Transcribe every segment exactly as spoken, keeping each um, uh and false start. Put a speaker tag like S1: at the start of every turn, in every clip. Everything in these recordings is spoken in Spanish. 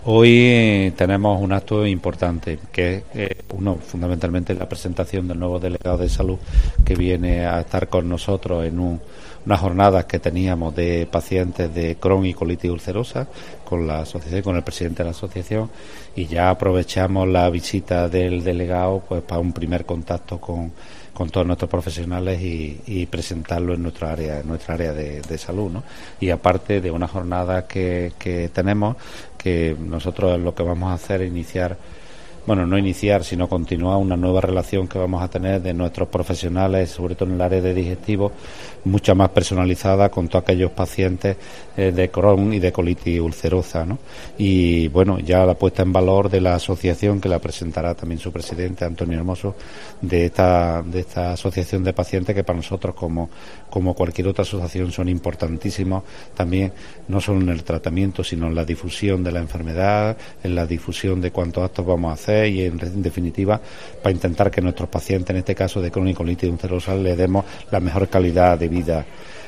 S1: Hoy tenemos un acto importante, que es eh, uno, fundamentalmente la presentación del nuevo delegado de salud, que viene a estar con nosotros en un, unas jornadas que teníamos de pacientes de Crohn y colitis ulcerosa con la asociación, con el presidente de la asociación, y ya aprovechamos la visita del delegado pues para un primer contacto con, con todos nuestros profesionales y, y presentarlo en nuestra área, en nuestra área de, de salud, ¿no? Y aparte de una jornada que, que tenemos, que nosotros lo que vamos a hacer es iniciar, bueno, no iniciar, sino continuar una nueva relación que vamos a tener de nuestros profesionales, sobre todo en el área de digestivo, mucha más personalizada con todos aquellos pacientes eh, de Crohn y de colitis ulcerosa, ¿no? Y bueno, ya la puesta en valor de la asociación, que la presentará también su presidente, Antonio Hermoso, de esta de esta asociación de pacientes, que para nosotros, como, como cualquier otra asociación, son importantísimos también, no solo en el tratamiento, sino en la difusión de la enfermedad, en la difusión de cuántos actos vamos a hacer y en, en definitiva para intentar que nuestros pacientes, en este caso de Crohn y colitis ulcerosa, le demos la mejor calidad de vida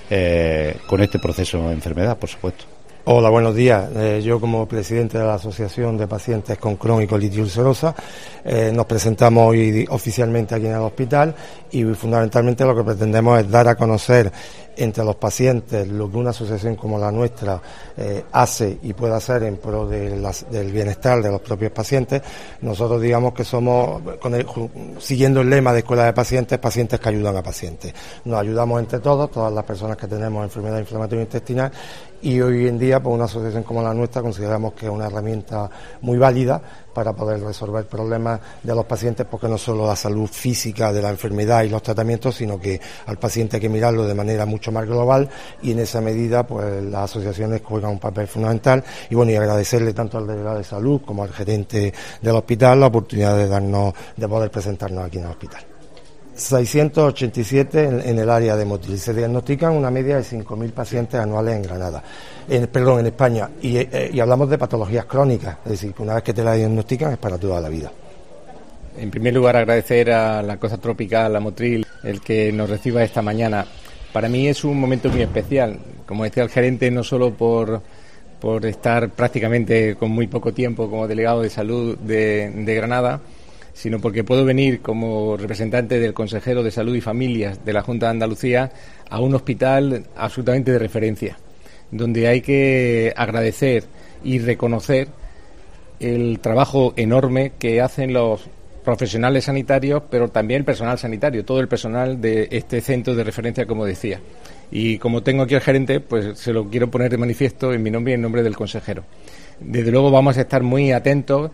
S1: eh, con este proceso de enfermedad, por supuesto.
S2: Hola, buenos días. Eh, yo, como presidente de la Asociación de Pacientes con Crohn y colitis ulcerosa, eh, nos presentamos hoy oficialmente aquí en el hospital y fundamentalmente lo que pretendemos es dar a conocer entre los pacientes lo que una asociación como la nuestra eh, hace y puede hacer en pro de las, del bienestar de los propios pacientes. Nosotros digamos que somos, con el, siguiendo el lema de Escuela de Pacientes, pacientes que ayudan a pacientes. Nos ayudamos entre todos, todas las personas que tenemos enfermedad inflamatoria intestinal, y hoy en día pues una asociación como la nuestra consideramos que es una herramienta muy válida para poder resolver problemas de los pacientes, porque no solo la salud física de la enfermedad y los tratamientos, sino que al paciente hay que mirarlo de manera mucho más global, y en esa medida pues las asociaciones juegan un papel fundamental. Y bueno, y agradecerle tanto al delegado de salud como al gerente del hospital la oportunidad de darnos, de poder presentarnos aquí en el hospital. seiscientos ochenta y siete en, en el área de Motril. Se diagnostican una media de cinco mil pacientes anuales en Granada, en, perdón, en España, y, eh, y hablamos de patologías crónicas, es decir, que una vez que te la diagnostican es para toda la vida.
S3: En primer lugar, agradecer a la Cosa Tropical, a Motril, el que nos reciba esta mañana. Para mí es un momento muy especial, como decía el gerente, no solo por, por estar prácticamente con muy poco tiempo como delegado de salud de, de Granada, sino porque puedo venir como representante del consejero de Salud y Familias de la Junta de Andalucía a un hospital absolutamente de referencia, donde hay que agradecer y reconocer el trabajo enorme que hacen los profesionales sanitarios, pero también el personal sanitario, todo el personal de este centro de referencia, como decía. Y como tengo aquí al gerente, pues se lo quiero poner de manifiesto en mi nombre y en nombre del consejero. Desde luego vamos a estar muy atentos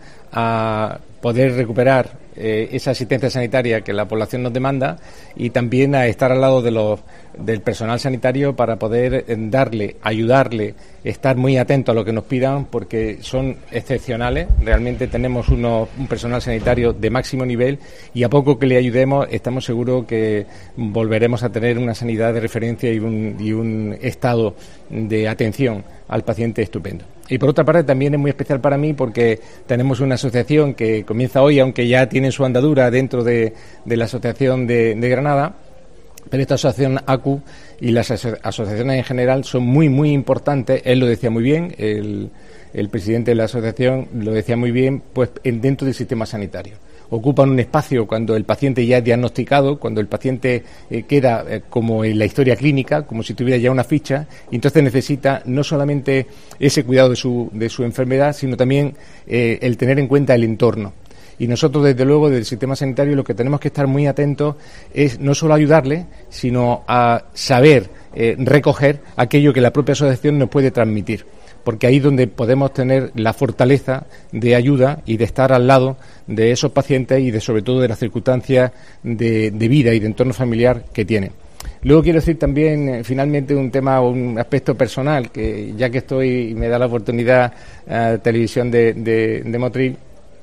S3: a poder recuperar eh, esa asistencia sanitaria que la población nos demanda, y también a estar al lado de los, del personal sanitario para poder eh, darle, ayudarle, estar muy atentos a lo que nos pidan, porque son excepcionales. Realmente tenemos uno, un personal sanitario de máximo nivel, y a poco que le ayudemos estamos seguros que volveremos a tener una sanidad de referencia y un, y un estado de atención al paciente estupendo. Y por otra parte también es muy especial para mí porque tenemos una asociación que comienza hoy, aunque ya tiene su andadura dentro de, de la asociación de, de Granada, pero esta asociación A C U y las aso- asociaciones en general son muy, muy importantes. Él lo decía muy bien, el, el presidente de la asociación lo decía muy bien, pues en, dentro del sistema sanitario. Ocupan un espacio cuando el paciente ya es diagnosticado, cuando el paciente eh, queda eh, como en la historia clínica, como si tuviera ya una ficha, y entonces necesita no solamente ese cuidado de su, de su enfermedad, sino también eh, el tener en cuenta el entorno. Y nosotros, desde luego, del sistema sanitario, lo que tenemos que estar muy atentos es no solo ayudarle, sino a saber eh, recoger aquello que la propia asociación nos puede transmitir, porque ahí es donde podemos tener la fortaleza de ayuda y de estar al lado de esos pacientes y de, sobre todo, de las circunstancias de, de vida y de entorno familiar que tienen. Luego quiero decir también, eh, finalmente, un tema, un aspecto personal, que ya que estoy y me da la oportunidad eh, televisión de, de, de Motril,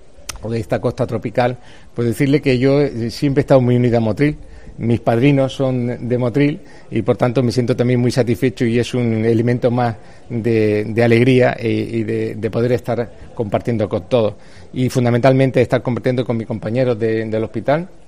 S3: o de esta costa tropical, pues decirle que yo siempre he estado muy unido a Motril. Mis padrinos son de Motril y por tanto me siento también muy satisfecho, y es un elemento más de, de alegría y, y de, de poder estar compartiendo con todos, y fundamentalmente estar compartiendo con mis compañeros de, del hospital,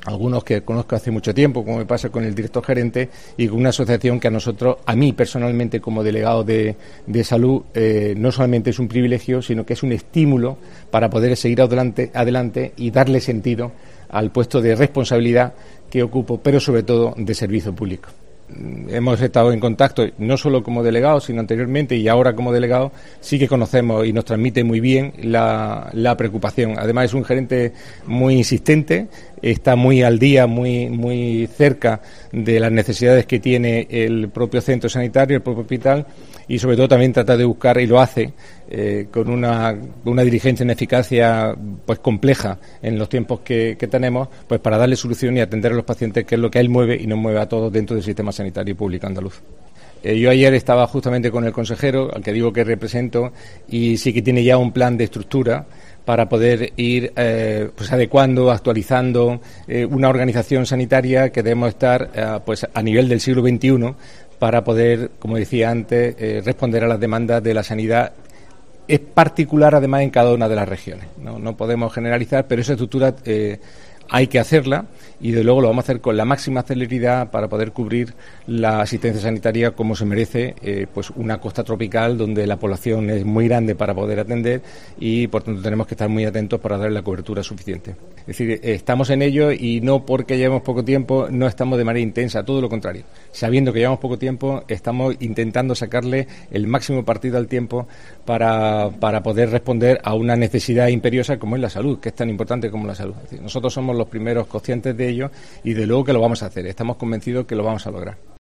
S3: algunos que conozco hace mucho tiempo, como me pasa con el director gerente, y con una asociación que a nosotros, a mí personalmente como delegado de, de salud, eh, no solamente es un privilegio, sino que es un estímulo para poder seguir adelante, adelante y darle sentido al puesto de responsabilidad que ocupo, pero sobre todo de servicio público. Hemos estado en contacto no solo como delegado, sino anteriormente y ahora como delegado, sí que conocemos y nos transmite muy bien la, la preocupación. Además es un gerente muy insistente, está muy al día, muy, muy cerca de las necesidades que tiene el propio centro sanitario, el propio hospital, y sobre todo también trata de buscar, y lo hace, eh, con una, una diligencia en eficacia pues compleja en los tiempos que, que tenemos, pues para darle solución y atender a los pacientes, que es lo que él mueve y nos mueve a todos dentro del sistema sanitario público andaluz. Eh, yo ayer estaba justamente con el consejero, al que digo que represento, y sí que tiene ya un plan de estructura para poder ir eh, pues adecuando, actualizando eh, una organización sanitaria que debemos estar eh, pues a nivel del siglo veintiuno para poder, como decía antes, eh, responder a las demandas de la sanidad. Es particular además en cada una de las regiones. No, no podemos generalizar, pero esa estructura eh, hay que hacerla y de luego lo vamos a hacer con la máxima celeridad para poder cubrir la asistencia sanitaria como se merece, eh, pues una costa tropical donde la población es muy grande para poder atender y por tanto tenemos que estar muy atentos para darle la cobertura suficiente. Es decir, eh, estamos en ello y no porque llevemos poco tiempo no estamos de manera intensa, todo lo contrario. Sabiendo que llevamos poco tiempo, estamos intentando sacarle el máximo partido al tiempo para, para poder responder a una necesidad imperiosa como es la salud, que es tan importante como la salud. Es decir, nosotros somos los primeros conscientes de ello y de luego que lo vamos a hacer. Estamos convencidos que lo vamos a lograr.